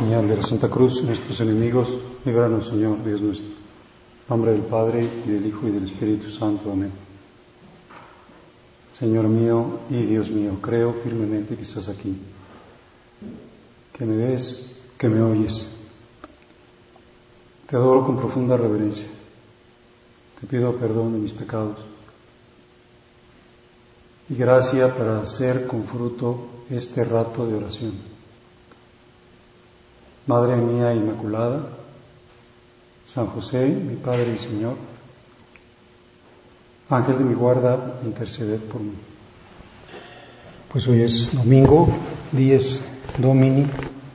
señal de la Santa Cruz, nuestros enemigos, líbranos, Señor, Dios nuestro. En nombre del Padre, y del Hijo, y del Espíritu Santo. Amén. Señor mío y Dios mío, creo firmemente que estás aquí, que me ves, que me oyes. Te adoro con profunda reverencia. Te pido perdón de mis pecados y gracia para hacer con fruto este rato de oración. Madre mía Inmaculada, San José, mi Padre y Señor, Ángel de mi guarda, interceded por mí. Pues hoy es domingo, Dies Domini,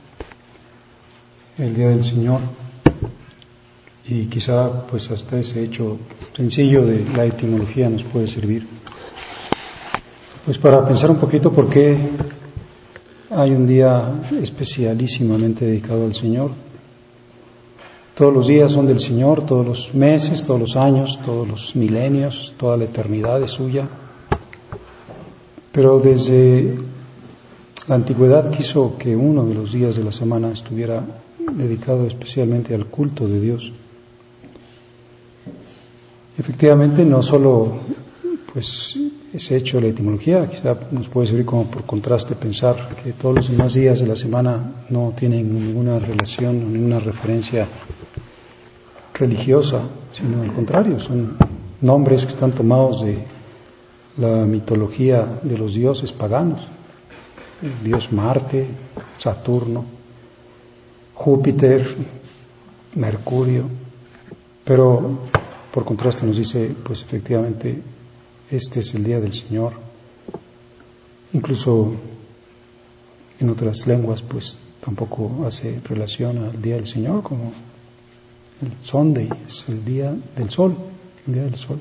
el Día del Señor, y quizá pues hasta ese hecho sencillo de la etimología nos puede servir. Pues para pensar un poquito por qué hay un día especialísimamente dedicado al Señor. Todos los días son del Señor, todos los meses, todos los años, todos los milenios, toda la eternidad es suya. Pero desde la antigüedad quiso que uno de los días de la semana estuviera dedicado especialmente al culto de Dios. Efectivamente, no solo pues ese hecho de la etimología, quizá nos puede servir como por contraste pensar que todos los demás días de la semana no tienen ninguna relación o ninguna referencia religiosa, sino al contrario, son nombres que están tomados de la mitología de los dioses paganos, el dios Marte, Saturno, Júpiter, Mercurio, pero por contraste nos dice, pues efectivamente, este es el día del Señor. Incluso en otras lenguas, pues tampoco hace relación al día del Señor, como el Sunday, es el día del sol, el día del sol.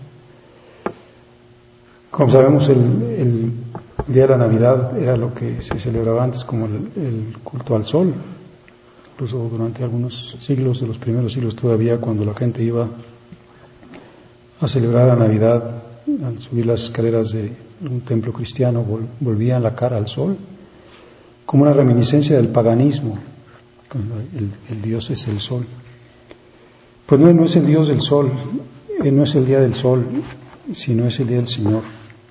Como sabemos, el día de la Navidad era lo que se celebraba antes como el culto al sol. Incluso durante algunos siglos, de los primeros siglos todavía, cuando la gente iba a celebrar la Navidad, al subir las escaleras de un templo cristiano, volvían la cara al sol, como una reminiscencia del paganismo. El Dios es el sol. Pues no es el Dios del sol, no es el día del sol, sino es el día del Señor.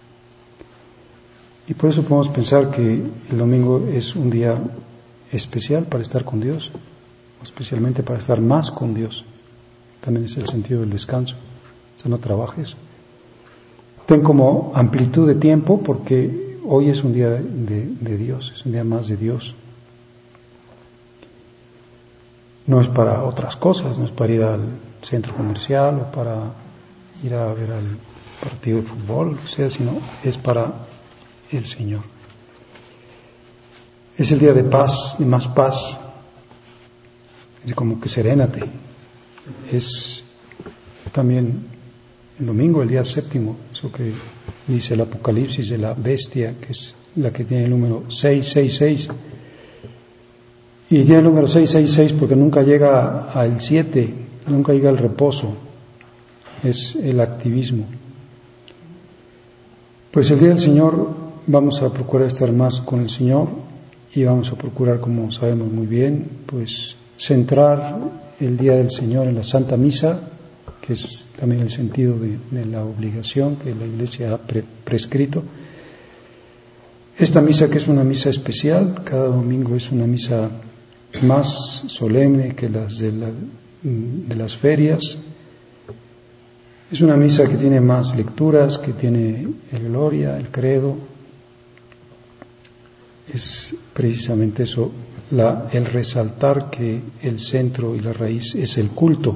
Y por eso podemos pensar que el domingo es un día especial para estar con Dios, especialmente para estar más con Dios. También es el sentido del descanso. O sea, no trabajes. Ten como amplitud de tiempo porque hoy es un día de Dios, es un día más de Dios. No es para otras cosas, no es para ir al centro comercial o para ir a ver al partido de fútbol, o sea, sino es para el Señor. Es el día de paz, de más paz, es como que serénate. Es también el domingo, el día séptimo, eso que dice el Apocalipsis de la bestia, que es la que tiene el número 666. Y tiene el número 666 porque nunca llega al 7, nunca llega al reposo. Es el activismo. Pues el día del Señor vamos a procurar estar más con el Señor y vamos a procurar, como sabemos muy bien, pues centrar el día del Señor en la Santa Misa, que es también el sentido de la obligación que la Iglesia ha prescrito. Esta misa, que es una misa especial, cada domingo es una misa más solemne que las de las ferias. Es una misa que tiene más lecturas, que tiene el Gloria, el Credo. Es precisamente eso, el resaltar que el centro y la raíz es el culto.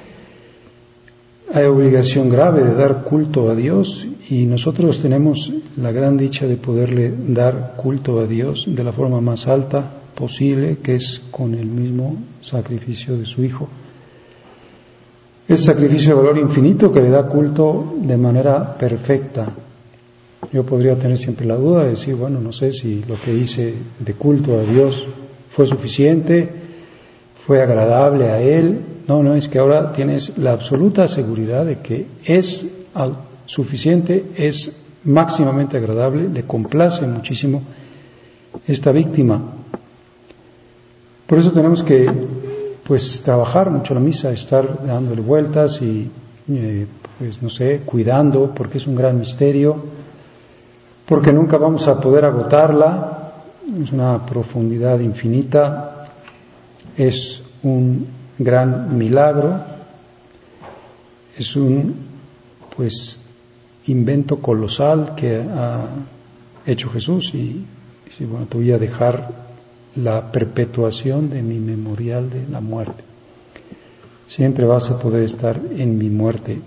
Hay obligación grave de dar culto a Dios y nosotros tenemos la gran dicha de poderle dar culto a Dios de la forma más alta posible, que es con el mismo sacrificio de su Hijo. Es sacrificio de valor infinito que le da culto de manera perfecta. Yo podría tener siempre la duda de decir, bueno, no sé si lo que hice de culto a Dios fue suficiente, fue agradable a Él. No, es que ahora tienes la absoluta seguridad de que es suficiente, es máximamente agradable, le complace muchísimo esta víctima. Por eso tenemos que pues trabajar mucho la misa, estar dándole vueltas y pues no sé, cuidando, porque es un gran misterio, porque nunca vamos a poder agotarla, es una profundidad infinita, es un gran milagro, es un pues invento colosal que ha hecho Jesús y bueno, te voy a dejar la perpetuación de mi memorial de la muerte. Siempre vas a poder estar en mi muerte.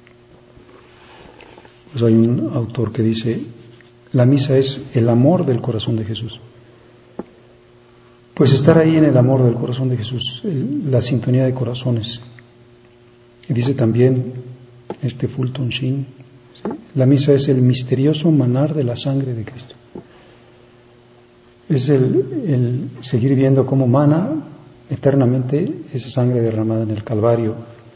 Pues hay un autor que dice, la misa es el amor del corazón de Jesús. Pues estar ahí en el amor del corazón de Jesús, la sintonía de corazones. Y dice también Fulton Sheen, ¿sí? La misa es el misterioso manar de la sangre de Cristo. Es el seguir viendo cómo mana eternamente esa sangre derramada en el Calvario.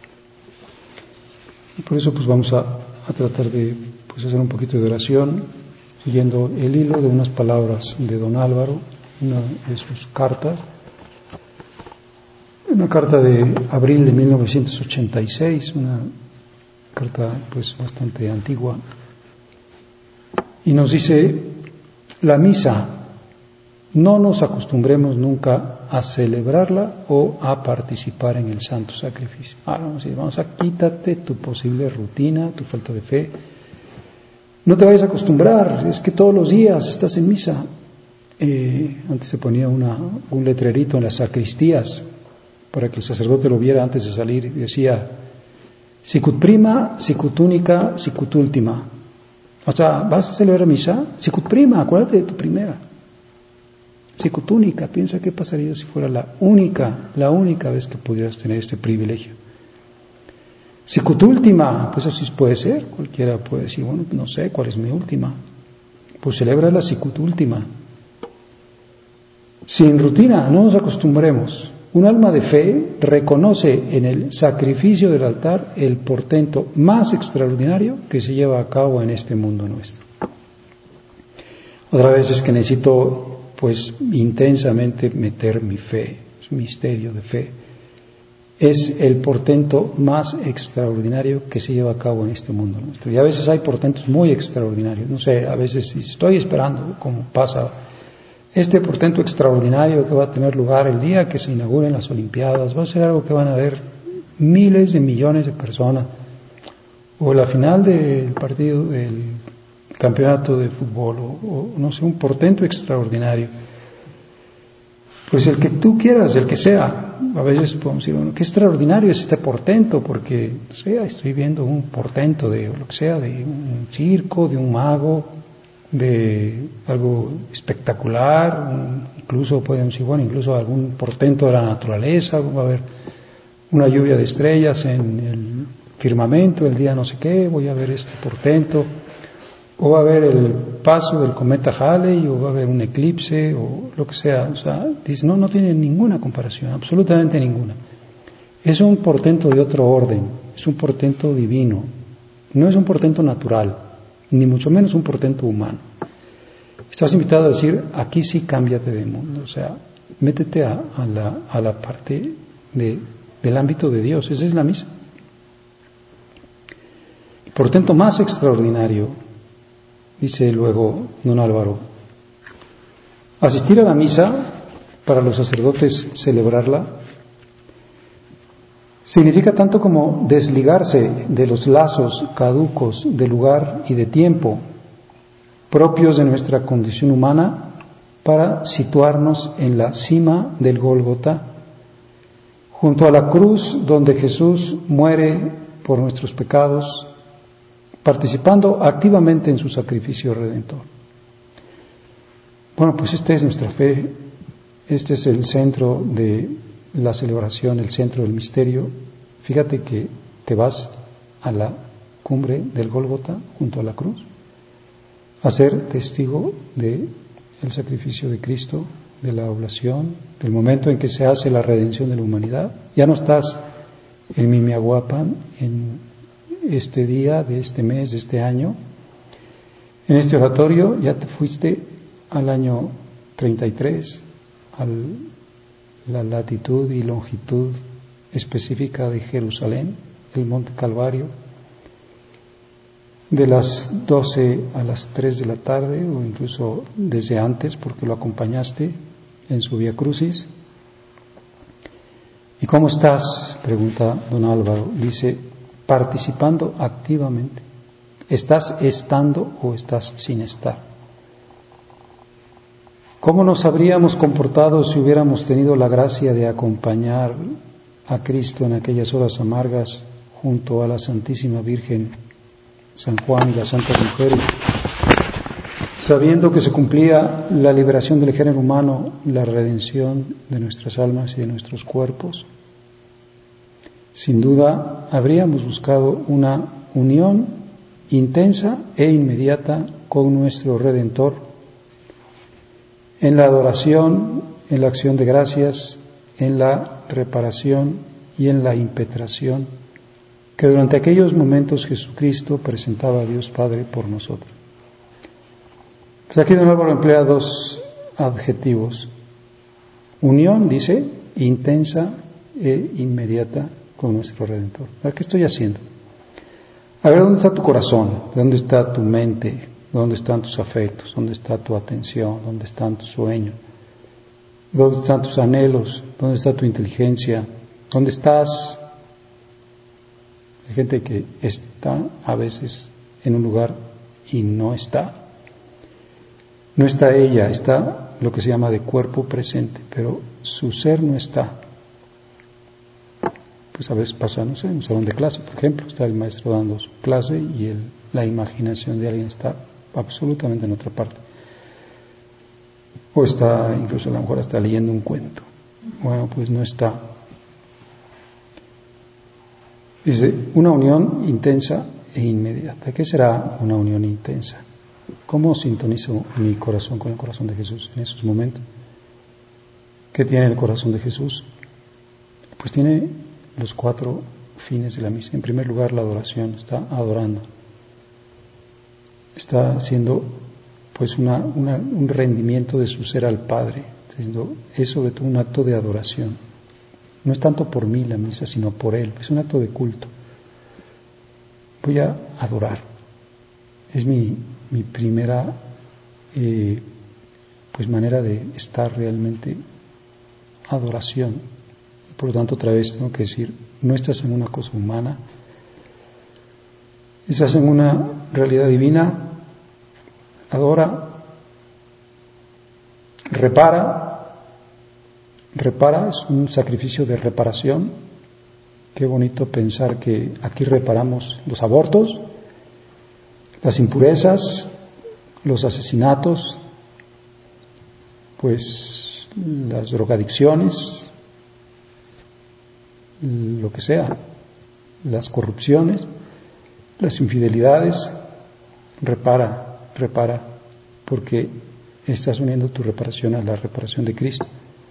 Y por eso pues vamos a tratar de pues hacer un poquito de oración, siguiendo el hilo de unas palabras de don Álvaro, una de sus cartas, una carta de abril de 1986, una carta pues bastante antigua, y nos dice: la misa, no nos acostumbremos nunca a celebrarla o a participar en el santo sacrificio. Vamos a quítate tu posible rutina, tu falta de fe. No te vayas a acostumbrar, es que todos los días estás en misa. Antes se ponía un letrerito en las sacristías para que el sacerdote lo viera antes de salir, y decía: sicut prima, sicut única, sicut última. O sea, ¿vas a celebrar misa? Sicut prima, acuérdate de tu primera. Sicut única, piensa qué pasaría si fuera la única vez que pudieras tener este privilegio. Sicut última, pues así puede ser, cualquiera puede decir, bueno, no sé cuál es mi última. Pues celebra la sicut última. Sin rutina, no nos acostumbremos. Un alma de fe reconoce en el sacrificio del altar el portento más extraordinario que se lleva a cabo en este mundo nuestro. Otra vez es que necesito pues intensamente meter mi fe, es un misterio de fe. Es el portento más extraordinario que se lleva a cabo en este mundo nuestro. Y a veces hay portentos muy extraordinarios, no sé, a veces estoy esperando como pasa este portento extraordinario que va a tener lugar el día que se inauguren las Olimpiadas, va a ser algo que van a ver miles de millones de personas, o la final del partido del campeonato de fútbol, o no sé, un portento extraordinario. Pues el que tú quieras, el que sea. A veces podemos decir, bueno, qué extraordinario es este portento, porque, no sé, estoy viendo un portento de lo que sea, de un circo, de un mago, de algo espectacular, incluso podemos decir, bueno, incluso algún portento de la naturaleza, va a haber una lluvia de estrellas en el firmamento, el día no sé qué, voy a ver este portento, o va a haber el paso del cometa Halley, o va a haber un eclipse, o lo que sea. O sea, dice, no tiene ninguna comparación, absolutamente ninguna. Es un portento de otro orden, es un portento divino, no es un portento natural, ni mucho menos un portento humano. Estás invitado a decir, aquí sí cámbiate de mundo, o sea, métete a la parte del ámbito de Dios, esa es la misa. El portento más extraordinario, dice luego don Álvaro, asistir a la misa, para los sacerdotes celebrarla, significa tanto como desligarse de los lazos caducos de lugar y de tiempo propios de nuestra condición humana para situarnos en la cima del Gólgota, junto a la cruz donde Jesús muere por nuestros pecados, participando activamente en su sacrificio redentor. Bueno, pues esta es nuestra fe, este es el centro de la celebración, el centro del misterio. Fíjate que te vas a la cumbre del Gólgota, junto a la cruz, a ser testigo del sacrificio de Cristo, de la oblación, del momento en que se hace la redención de la humanidad. Ya no estás en Mimiahuapan, en este día, de este mes, de este año, en este oratorio, ya te fuiste al año 33, la latitud y longitud específica de Jerusalén, el Monte Calvario, de las 12 a las 3 de la tarde, o incluso desde antes, porque lo acompañaste en su Vía Crucis. ¿Y cómo estás?, pregunta don Álvaro. Dice, participando activamente. ¿Estás estando o estás sin estar? ¿Cómo nos habríamos comportado si hubiéramos tenido la gracia de acompañar a Cristo en aquellas horas amargas junto a la Santísima Virgen, San Juan y las Santas Mujeres, sabiendo que se cumplía la liberación del género humano, la redención de nuestras almas y de nuestros cuerpos? Sin duda, habríamos buscado una unión intensa e inmediata con nuestro Redentor en la adoración, en la acción de gracias, en la reparación y en la impetración que durante aquellos momentos Jesucristo presentaba a Dios Padre por nosotros. Pues aquí de nuevo emplea dos adjetivos. Unión, dice, intensa e inmediata con nuestro Redentor. ¿Qué estoy haciendo? A ver, ¿dónde está tu corazón? ¿Dónde está tu mente? ¿Dónde están tus afectos? ¿Dónde está tu atención? ¿Dónde están tus sueños? ¿Dónde están tus anhelos? ¿Dónde está tu inteligencia? ¿Dónde estás? Hay gente que está a veces en un lugar y no está. No está ella, está lo que se llama de cuerpo presente, pero su ser no está. Pues a veces pasa, no sé, en un salón de clase, por ejemplo, está el maestro dando su clase y la imaginación de alguien está absolutamente en otra parte. O está, incluso a lo mejor está leyendo un cuento. Bueno, pues no está. Dice, una unión intensa e inmediata. ¿Qué será una unión intensa? ¿Cómo sintonizo mi corazón con el corazón de Jesús en esos momentos? ¿Qué tiene el corazón de Jesús? Pues tiene los 4 fines de la misa. En primer lugar, la adoración. Está adorando. Está haciendo pues un rendimiento de su ser al Padre. Es sobre todo un acto de adoración. No es tanto por mí la misa, sino por Él. Es un acto de culto. Voy a adorar. Es mi primera pues manera de estar realmente adoración. Por lo tanto, otra vez tengo que decir, no estás en una cosa humana, estás en una realidad divina. Adora, repara, es un sacrificio de reparación. Qué bonito pensar que aquí reparamos los abortos, las impurezas, los asesinatos, pues las drogadicciones, lo que sea, las corrupciones, las infidelidades. Repara, porque estás uniendo tu reparación a la reparación de Cristo.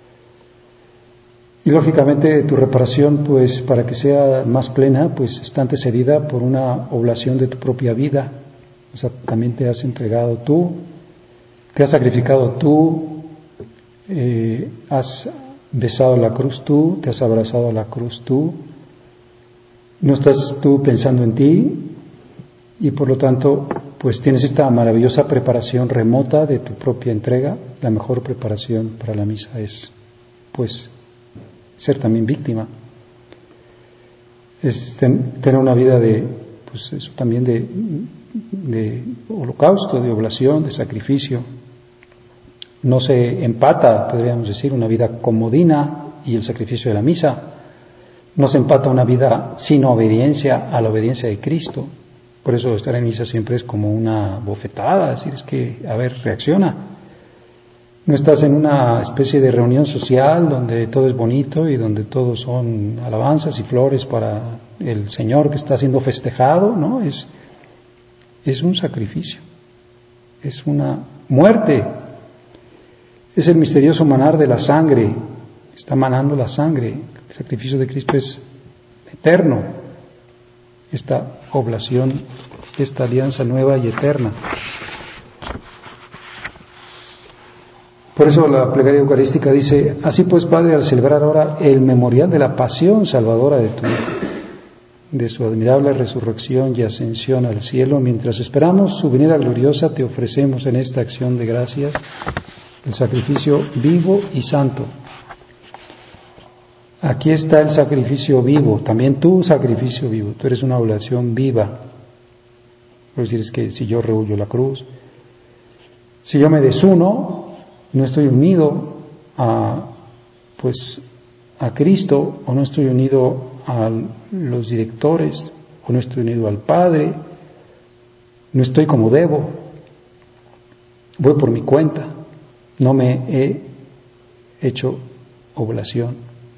Y lógicamente tu reparación, pues para que sea más plena, pues está antecedida por una oblación de tu propia vida. O sea, también te has entregado tú, te has sacrificado tú, has besado la cruz tú, te has abrazado a la cruz tú. No estás tú pensando en ti y por lo tanto pues tienes esta maravillosa preparación remota de tu propia entrega. La mejor preparación para la misa es pues ser también víctima, es tener una vida de pues eso también de holocausto, de oblación, de sacrificio. No se empata, podríamos decir, una vida comodina y el sacrificio de la misa. No se empata una vida sin obediencia a la obediencia de Cristo. Por eso estar en misa siempre es como una bofetada, decir, es que, a ver, reacciona. No estás en una especie de reunión social donde todo es bonito y donde todo son alabanzas y flores para el Señor que está siendo festejado, ¿no? Es un sacrificio, es una muerte. Es el misterioso manar de la sangre, está manando la sangre. El sacrificio de Cristo es eterno. Esta oblación, esta alianza nueva y eterna. Por eso la plegaria eucarística dice: así pues, Padre, al celebrar ahora el memorial de la pasión salvadora de tu Hijo, de su admirable resurrección y ascensión al cielo, mientras esperamos su venida gloriosa, te ofrecemos en esta acción de gracias el sacrificio vivo y santo. Aquí está el sacrificio vivo, también tu sacrificio vivo. Tú eres una oblación viva. Por decir, es que si yo rehuyo la cruz, si yo me desuno, no estoy unido a Cristo, o no estoy unido a los directores, o no estoy unido al Padre, no estoy como debo, voy por mi cuenta, no me he hecho oblación.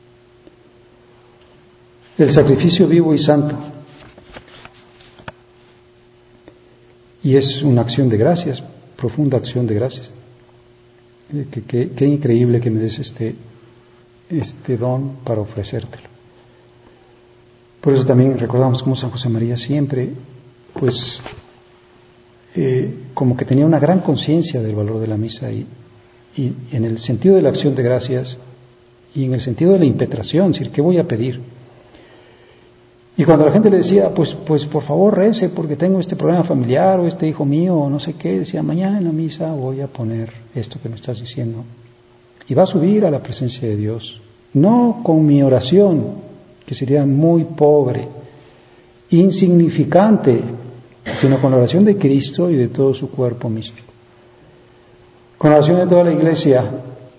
El sacrificio vivo y santo, y es una acción de gracias, profunda acción de gracias. Qué increíble que me des este don para ofrecértelo. Por eso también recordamos cómo San José María siempre, como que tenía una gran conciencia del valor de la misa, y en el sentido de la acción de gracias y en el sentido de la impetración, es decir, ¿qué voy a pedir? Y cuando la gente le decía, pues por favor rece porque tengo este problema familiar, o este hijo mío, o no sé qué, decía: mañana en la misa voy a poner esto que me estás diciendo. Y va a subir a la presencia de Dios, no con mi oración, que sería muy pobre, insignificante, sino con la oración de Cristo y de todo su cuerpo místico. Con la oración de toda la Iglesia,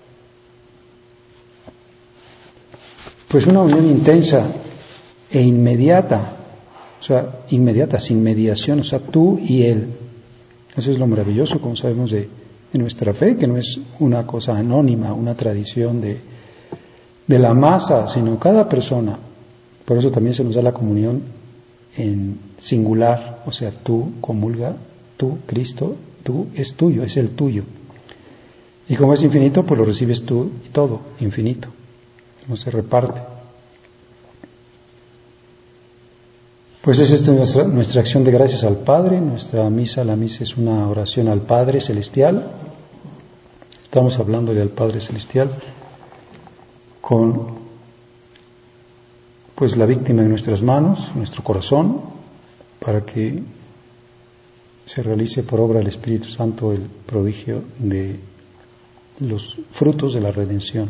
pues una unión intensa e inmediata, inmediata, sin mediación, tú y Él. Eso es lo maravilloso, como sabemos, de nuestra fe, que no es una cosa anónima, una tradición de la masa, sino cada persona. Por eso también se nos da la comunión en singular, tú comulga, tú, Cristo, tú es tuyo, es el tuyo. Y como es infinito, pues lo recibes tú y todo, infinito, no se reparte. Pues es esta nuestra acción de gracias al Padre. La misa es una oración al Padre Celestial. Estamos hablándole al Padre Celestial con la víctima en nuestras manos, nuestro corazón, para que se realice por obra del Espíritu Santo el prodigio de los frutos de la redención.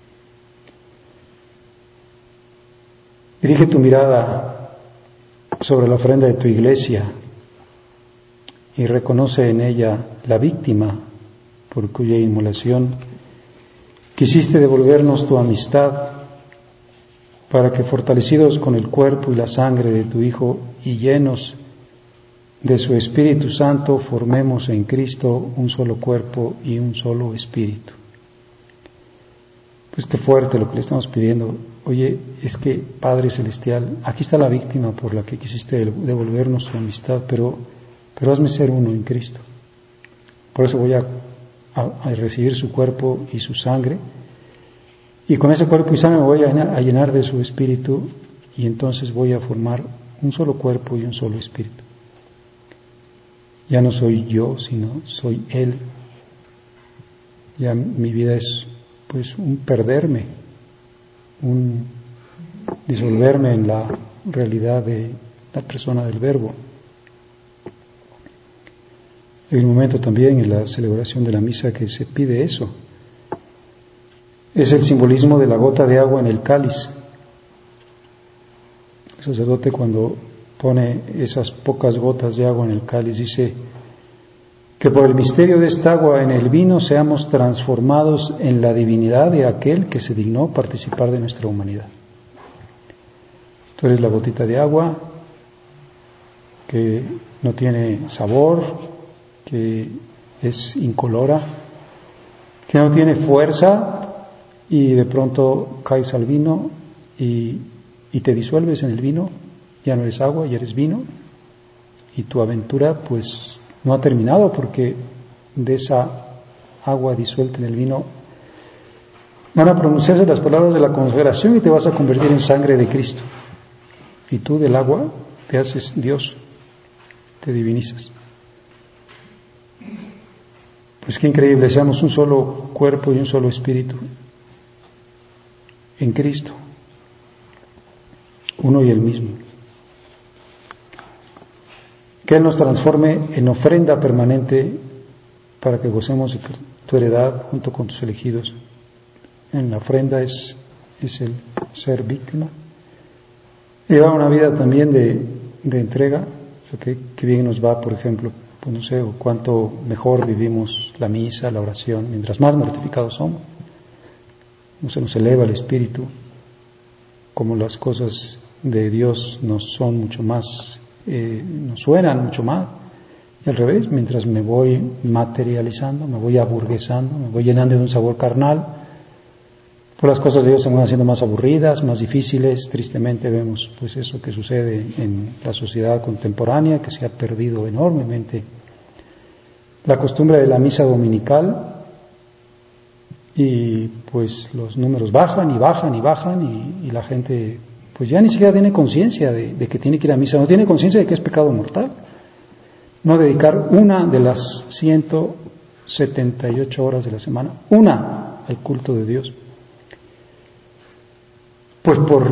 Dirige tu mirada sobre la ofrenda de tu iglesia y reconoce en ella la víctima por cuya inmolación quisiste devolvernos tu amistad, para que, fortalecidos con el cuerpo y la sangre de tu Hijo y llenos de su Espíritu Santo, formemos en Cristo un solo cuerpo y un solo espíritu. Pues qué fuerte lo que le estamos pidiendo. Oye, es que Padre Celestial, aquí está la víctima por la que quisiste devolvernos tu amistad, pero hazme ser uno en Cristo. Por eso voy a recibir su cuerpo y su sangre, y con ese cuerpo y sangre me voy a llenar de su Espíritu, y entonces voy a formar un solo cuerpo y un solo espíritu. Ya no soy yo, sino soy Él. Ya mi vida es un perderme, un disolverme en la realidad de la persona del Verbo. Hay un momento también en la celebración de la misa que se pide eso. Es el simbolismo de la gota de agua en el cáliz. El sacerdote, cuando pone esas pocas gotas de agua en el cáliz, dice que por el misterio de esta agua en el vino seamos transformados en la divinidad de aquel que se dignó participar de nuestra humanidad. Tú eres la gotita de agua que no tiene sabor, que es incolora, que no tiene fuerza, y de pronto caes al vino y te disuelves en el vino, ya no eres agua, ya eres vino, y tu aventura no ha terminado, porque de esa agua disuelta en el vino van a pronunciarse las palabras de la consagración y te vas a convertir en sangre de Cristo, y tú del agua te haces Dios, te divinizas. Pues qué increíble, seamos un solo cuerpo y un solo espíritu en Cristo, uno y el mismo. Que Él nos transforme en ofrenda permanente para que gocemos de tu heredad junto con tus elegidos. En la ofrenda es el ser víctima. Llevar una vida también de entrega, que bien nos va, por ejemplo, pues no sé, o cuánto mejor vivimos la misa, la oración, mientras más mortificados somos. No se nos eleva el espíritu, como las cosas de Dios nos son mucho más, nos suenan mucho más. Y al revés, mientras me voy materializando, me voy aburguesando, me voy llenando de un sabor carnal, pues las cosas de Dios se van haciendo más aburridas, más difíciles. Tristemente vemos pues eso que sucede en la sociedad contemporánea, que se ha perdido enormemente la costumbre de la misa dominical, y pues los números bajan y bajan y bajan, y la gente pues ya ni siquiera tiene conciencia de que tiene que ir a misa, no tiene conciencia de que es pecado mortal no dedicar una de las 178 horas de la semana, una al culto de Dios. Pues por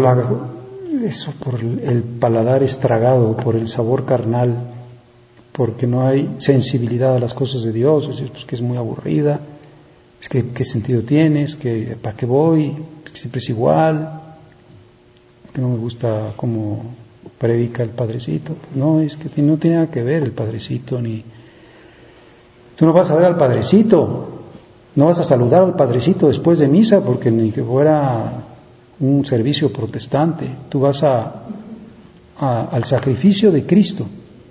el paladar estragado, por el sabor carnal, porque no hay sensibilidad a las cosas de Dios, es decir, pues que es muy aburrida, es que qué sentido tiene, es que para qué voy, es que siempre es igual, que no me gusta cómo predica el padrecito. No, es que no tiene nada que ver el padrecito, ni tú no vas a ver al padrecito, no vas a saludar al padrecito después de misa, porque ni que fuera un servicio protestante, tú vas al sacrificio de Cristo.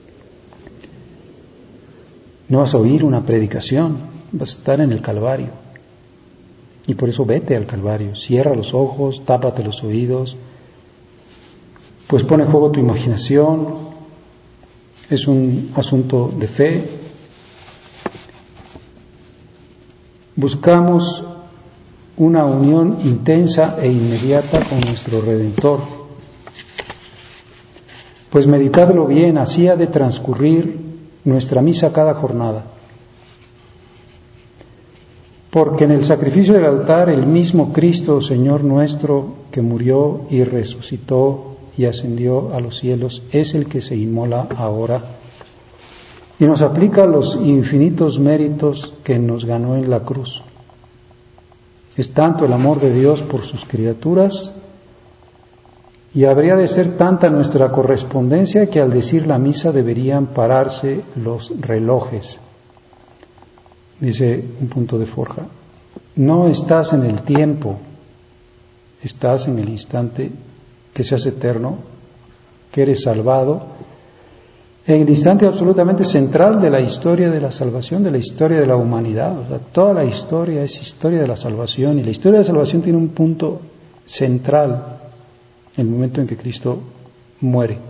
No vas a oír una predicación, vas a estar en el Calvario. Y por eso vete al Calvario, cierra los ojos, tápate los oídos, pues pone en juego tu imaginación, es un asunto de fe. Buscamos una unión intensa e inmediata con nuestro Redentor. Pues meditadlo bien, así ha de transcurrir nuestra misa cada jornada. Porque en el sacrificio del altar el mismo Cristo, Señor nuestro, que murió y resucitó y ascendió a los cielos, es el que se inmola ahora y nos aplica los infinitos méritos que nos ganó en la cruz. Es tanto el amor de Dios por sus criaturas, y habría de ser tanta nuestra correspondencia que al decir la misa deberían pararse los relojes. Dice un punto de Forja: no estás en el tiempo, estás en el instante que se hace eterno, que eres salvado, en el instante absolutamente central de la historia de la salvación, de la historia de la humanidad. O sea, toda la historia es historia de la salvación, y la historia de la salvación tiene un punto central, el momento en que Cristo muere.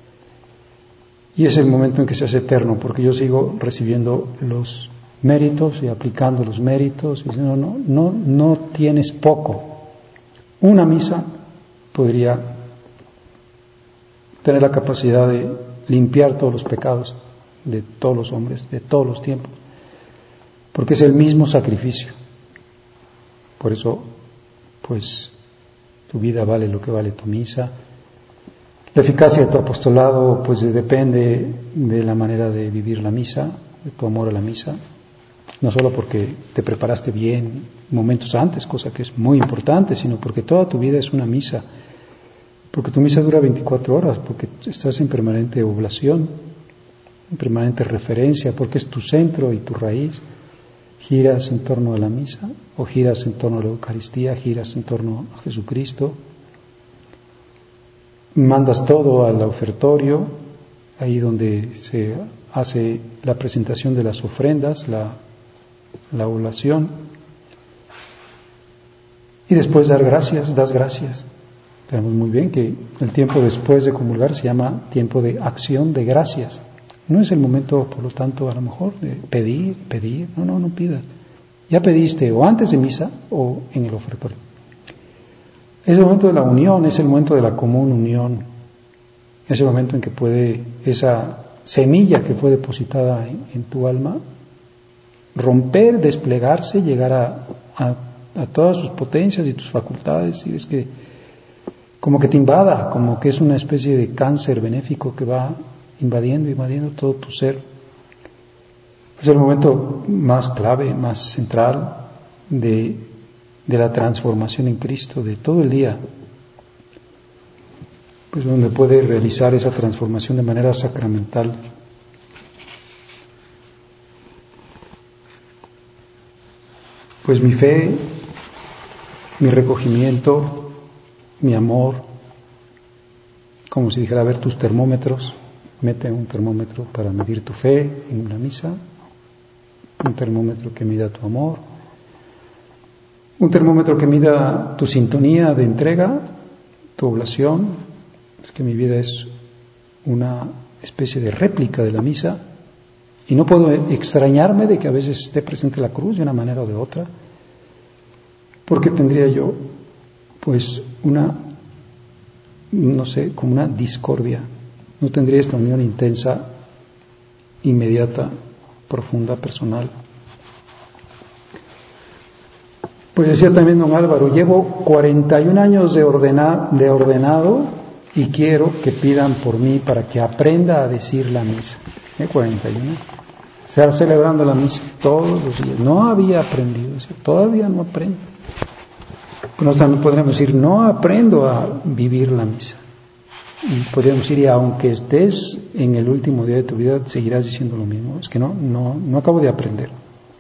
Y es el momento en que se hace eterno, porque yo sigo recibiendo los méritos y aplicando los méritos, y diciendo, no tienes poco. Una misa podría tener la capacidad de limpiar todos los pecados de todos los hombres, de todos los tiempos, porque es el mismo sacrificio. Por eso, pues, tu vida vale lo que vale tu misa. La eficacia de tu apostolado, pues, depende de la manera de vivir la misa, de tu amor a la misa, no solo porque te preparaste bien momentos antes, cosa que es muy importante, sino porque toda tu vida es una misa, porque tu misa dura 24 horas, porque estás en permanente oblación, en permanente referencia, porque es tu centro y tu raíz. Giras en torno a la misa, o giras en torno a la Eucaristía, giras en torno a Jesucristo, mandas todo al ofertorio, ahí donde se hace la presentación de las ofrendas, la oblación, y después das gracias. Sabemos muy bien que el tiempo después de comulgar se llama tiempo de acción de gracias. No es el momento, por lo tanto, a lo mejor de pedir, no pidas. Ya pediste o antes de misa o en el ofertorio. Es el momento de la unión, es el momento de la común unión. Es el momento en que puede esa semilla que fue depositada en tu alma romper, desplegarse, llegar a todas sus potencias y tus facultades, y es que como que te invada, como que es una especie de cáncer benéfico que va invadiendo todo tu ser. Es el momento más clave, más central de la transformación en Cristo, de todo el día, pues donde puede realizar esa transformación de manera sacramental. Pues mi fe, mi recogimiento, mi amor, como si dijera, a ver tus termómetros, mete un termómetro para medir tu fe en una misa, un termómetro que mida tu amor, un termómetro que mida tu sintonía de entrega, tu oblación. Es que mi vida es una especie de réplica de la misa y no puedo extrañarme de que a veces esté presente la cruz de una manera o de otra, porque tendría yo pues como una discordia, no tendría esta unión intensa, inmediata, profunda, personal. Pues decía también don Álvaro, llevo 41 años de ordenado y quiero que pidan por mí para que aprenda a decir la misa. 41. Estar celebrando la misa todos los días. No había aprendido, todavía no aprendo. No podríamos decir, no aprendo a vivir la misa. Y podríamos decir, y aunque estés en el último día de tu vida, seguirás diciendo lo mismo. Es que no acabo de aprender.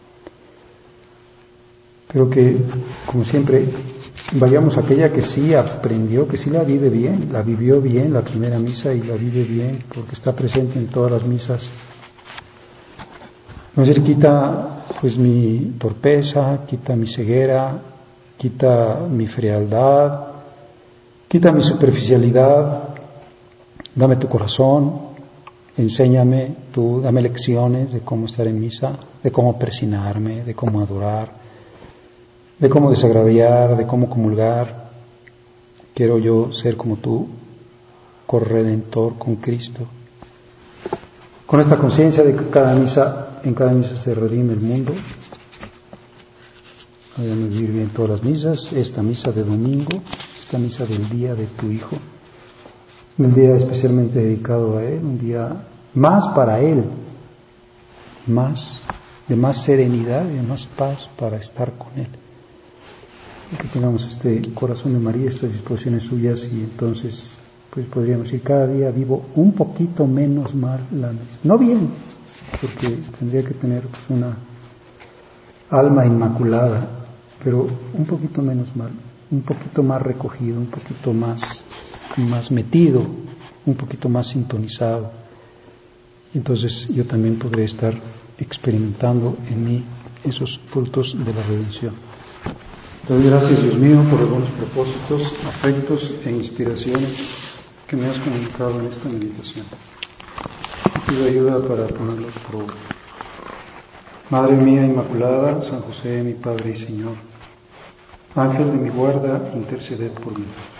Pero que, como siempre, vayamos a aquella que sí aprendió, que sí la vive bien, la vivió bien la primera misa y la vive bien porque está presente en todas las misas. No es decir, quita pues mi torpeza, quita mi ceguera, quita mi frialdad, quita mi superficialidad, dame tu corazón, enséñame tú, dame lecciones de cómo estar en misa, de cómo persignarme, de cómo adorar, de cómo desagraviar, de cómo comulgar. Quiero yo ser como tú, corredentor con Cristo. Con esta conciencia de que en cada misa se redime el mundo. Voy a vivir bien todas las misas, esta misa de domingo, esta misa del día de tu Hijo, un día especialmente dedicado a Él, un día más para Él, de más serenidad y de más paz para estar con Él. Que tengamos este corazón de María, estas disposiciones suyas, y entonces pues podríamos decir, cada día vivo un poquito menos mal la misa. No bien, porque tendría que tener pues una alma inmaculada, pero un poquito menos mal, un poquito más recogido, un poquito más metido, un poquito más sintonizado. Y entonces yo también podré estar experimentando en mí esos frutos de la redención. Te doy gracias, Dios mío, por los buenos propósitos, afectos e inspiraciones que me has comunicado en esta meditación. Te pido ayuda para ponerlos por obra. Madre mía Inmaculada, San José, mi Padre y Señor, Ángel de mi guarda, interceded por mí.